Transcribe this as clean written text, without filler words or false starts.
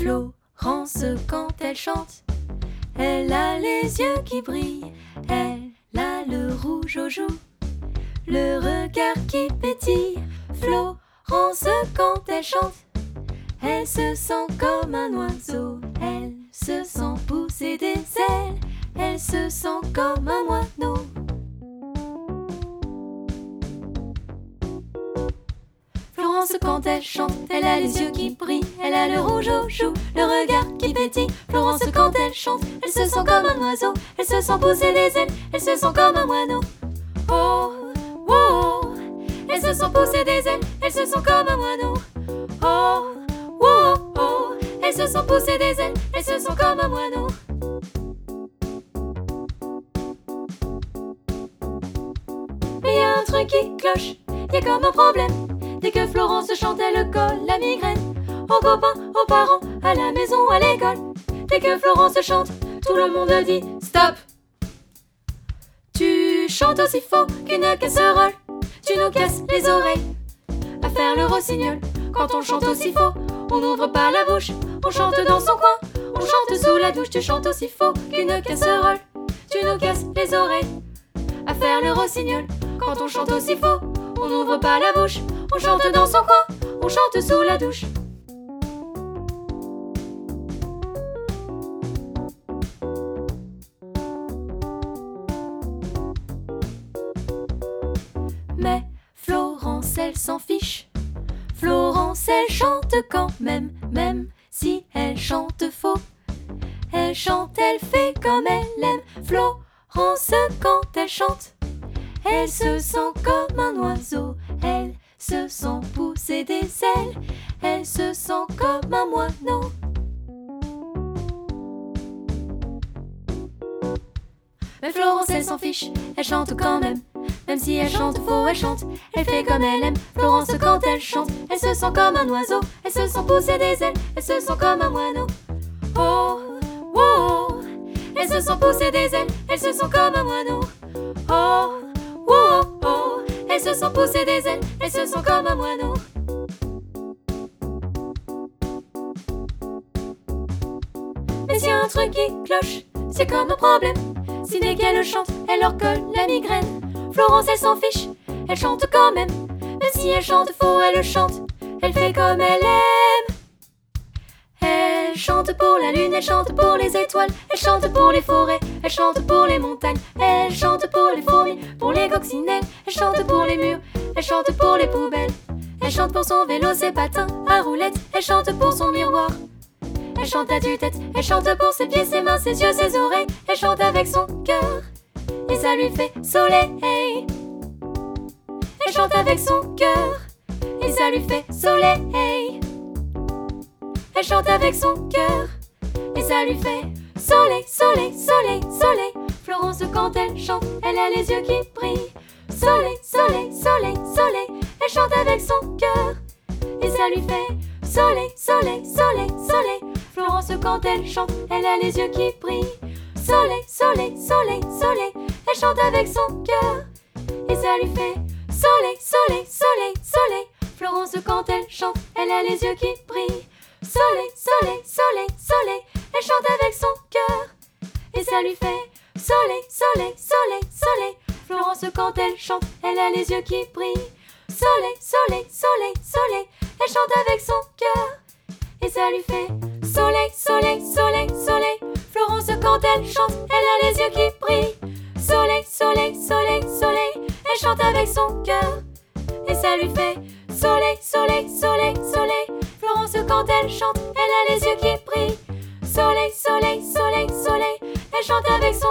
Florence, quand elle chante, elle a les yeux qui brillent, elle a le rouge aux joues, le regard qui pétille. Florence, quand elle chante, elle se sent comme un oiseau, elle se sent pousser des ailes, elle se sent comme un moineau. Florence, quand elle chante, elle a les yeux qui brillent, elle a le rouge aux joues, le regard qui pétille. Florence, quand elle chante, elle se sent comme un oiseau, elle se sent pousser des ailes, elle se sent comme un moineau. Oh, oh, oh, elle se sent pousser des ailes, elle se sent comme un moineau. Oh, oh, oh, oh, elle se sent pousser des ailes, elle se sent comme un moineau. Mais y a un truc qui cloche, y a comme un problème. Dès que Florence chante, elle colle la migraine aux copains, aux parents, à la maison, à l'école. Dès que Florence chante, tout le monde dit stop. Tu chantes aussi faux qu'une casserole, tu nous casses les oreilles à faire le rossignol. Quand on chante aussi faux, on n'ouvre pas la bouche, on chante dans son coin, on chante sous la douche. Tu chantes aussi faux qu'une casserole, tu nous casses les oreilles à faire le rossignol. Quand on chante aussi faux, on n'ouvre pas la bouche, on chante dans son coin, on chante sous la douche. Mais Florence, elle s'en fiche. Florence, elle chante quand même, même si elle chante faux. Elle chante, elle fait comme elle aime. Florence, quand elle chante, elle se sent comme un oiseau, elle se sent pousser des ailes, elle se sent comme un moineau. Mais Florence, elle s'en fiche, elle chante quand même. Même si elle chante faux, elle chante, elle fait comme elle aime. Florence, quand elle chante, elle se sent comme un oiseau, elle se sent pousser des ailes, elle se sent comme un moineau. Oh, oh, oh, elle se sent pousser des ailes, elle se sent comme un moineau. Oh, oh, oh, oh, elle se sent pousser des ailes, elle se sent comme un moineau. Mais s'il y a un truc qui cloche, c'est comme un problème. Si dès qu'elle chante, elle leur colle la migraine. Florence, elle s'en fiche, elle chante quand même. Même si elle chante faux, elle chante, elle fait comme elle aime. Elle chante pour la lune, elle chante pour les étoiles, elle chante pour les forêts, elle chante pour les montagnes, elle chante pour les fourmis, pour les coccinelles, elle chante pour les murs, elle chante pour les poubelles, elle chante pour son vélo, ses patins à roulettes, elle chante pour son miroir, elle chante à tue-tête, elle chante pour ses pieds, ses mains, ses yeux, ses oreilles, elle chante avec son cœur, et ça lui fait soleil. Elle chante avec son cœur, et ça lui fait soleil. Elle chante avec son cœur, et ça lui fait soleil, soleil, soleil, soleil. Florence, quand elle chante, elle a les yeux qui brillent. Soleil, soleil, soleil, soleil. Elle chante avec son cœur, et ça lui fait soleil, soleil, soleil, soleil. Florence, quand elle chante, elle a les yeux qui brillent. Soleil, soleil, soleil, soleil. Elle chante avec son cœur, et ça lui fait soleil, soleil, soleil, soleil. Florence, quand elle chante, elle a les yeux qui brillent. Soleil, soleil, soleil, soleil. Elle chante avec son cœur, et ça lui fait soleil, soleil, soleil, soleil. Florence, quand elle chante, elle a les yeux qui brillent. Soleil, soleil, soleil, soleil. Elle chante avec son cœur, et ça lui fait soleil, soleil, soleil, soleil. Florence, quand elle chante, elle a les yeux qui brillent. Soleil, soleil, soleil, soleil. Elle chante avec son cœur, et ça lui fait soleil, soleil, soleil, soleil. Florence, quand elle chante, elle a les yeux qui brillent. Soleil, soleil, soleil, soleil. Elle chante avec son